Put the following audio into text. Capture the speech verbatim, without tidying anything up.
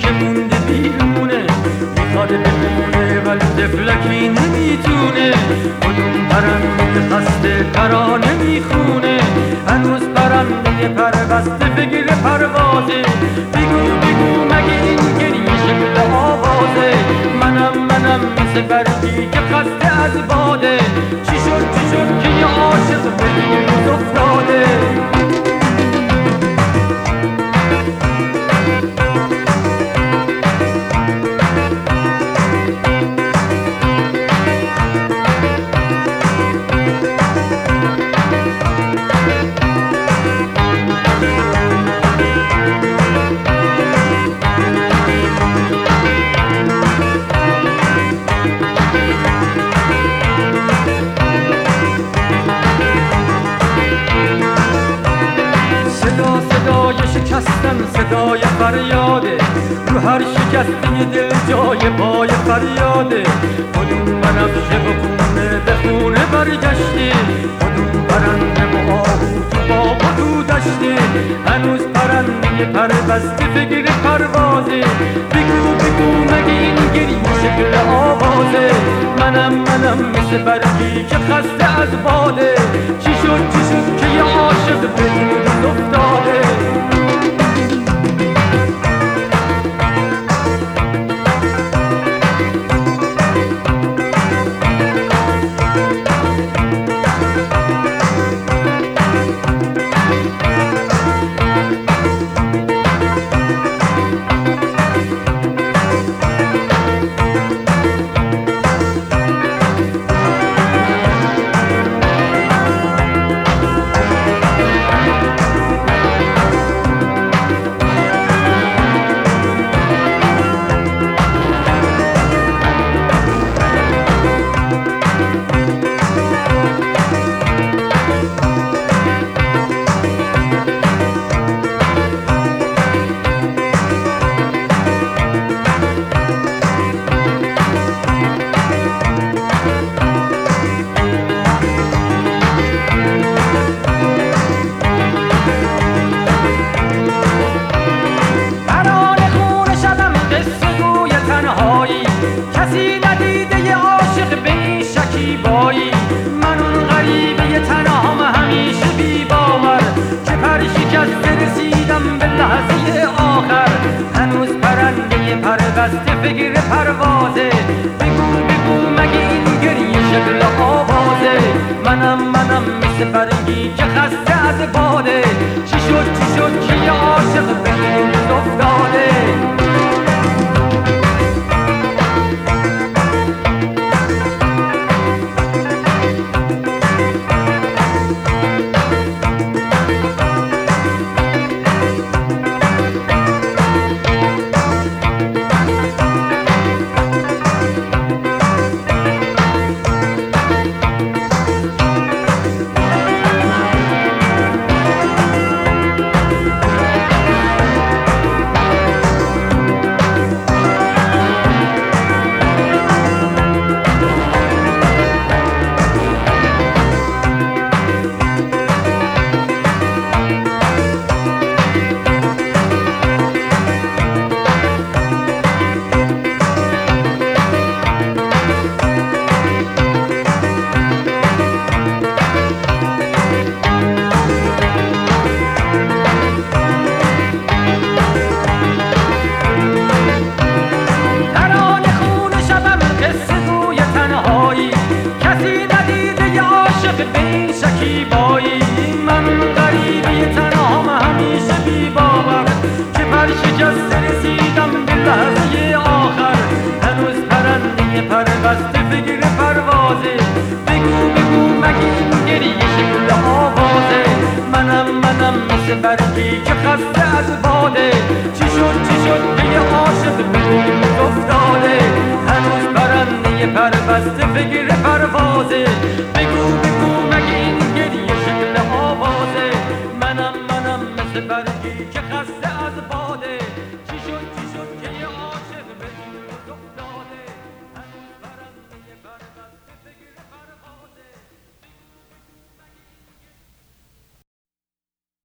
که مونده بیرونه، میخواد بمونه ولی طفلکی نمیتونه. کدوم پرنده خسته ترانه میخونه، هنوز پرنده پر بسته فکر پروازه. بگو بگو مگه این گریه شکل آوازه؟ منم منم مثل برگی که خسته از باده. چی شد چی شد که یه عاشق به دیروز افتاده؟ صدای شکستن صدای فریاده، رو هر شکسته دل جای پای فریاده. کدوم بنفشه و خونه به خونه برگشته، کدوم پرنده با آهو تو باغ و تو دشته. هنوز پرنده پر بسته فکر پروازه. بگو بگو مگه این گریه شکل آوازه؟ منم منم مثل برگی که خسته از باده. چی شد چی شد که یه عاشق به دیروز افتاده؟ کسی ندیده یه عاشق به این شکیبایی. من اون غریبه تنهام همیشه بی باور، که پر شکسته رسیدم به لحظه آخر. هنوز پرنده پر بسته فکر پروازه. بگو بگو مگه این گریه شکل آوازه؟ منم منم مثل برگی که خسته از باده. چی شد چی شد که یه عاشق به دیروز افتاده؟ کسی ندیده یه عاشق به این شکیبایی. من غریبه تنهام همیشه بی باور، که پر شکسته رسیدم به لحظه آخر. هنوز پرنده پر بسته فکر پروازه. بگو بگو مگه این گریه شکل آوازه؟ منم منم مثل برگی که خسته از باده. چی شد چی شد که یه عاشق به دیروز افتاده؟ هنوز پرنده پر بسته فکر پروازه. بگو بگو مگه این گریه شکل آوازه؟ منم منم مثل برگی که خسته